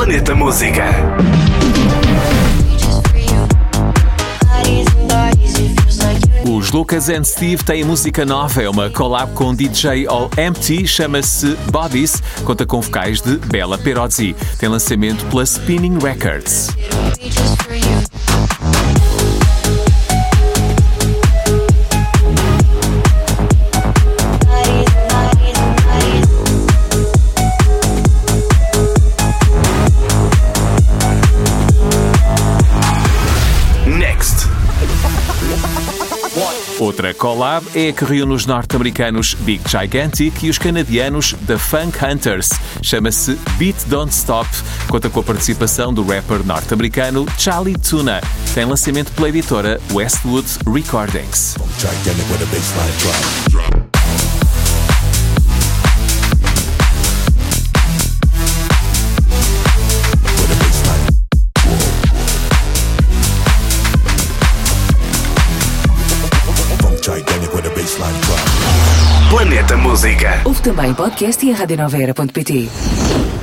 Planeta Música. Os Lucas and Steve têm música nova, é uma collab com DJ All Empty, chama-se Bodies, conta com vocais de Bella Perozzi. Tem lançamento pela Spinning Records. Outra collab é a que reúne os norte-americanos Big Gigantic e os canadianos The Funk Hunters. Chama-se Beat Don't Stop. Conta com a participação do rapper norte-americano Charlie Tuna. Tem lançamento pela editora Westwood Recordings. Planeta Música. Ouve também podcast e a radionovaera.pt.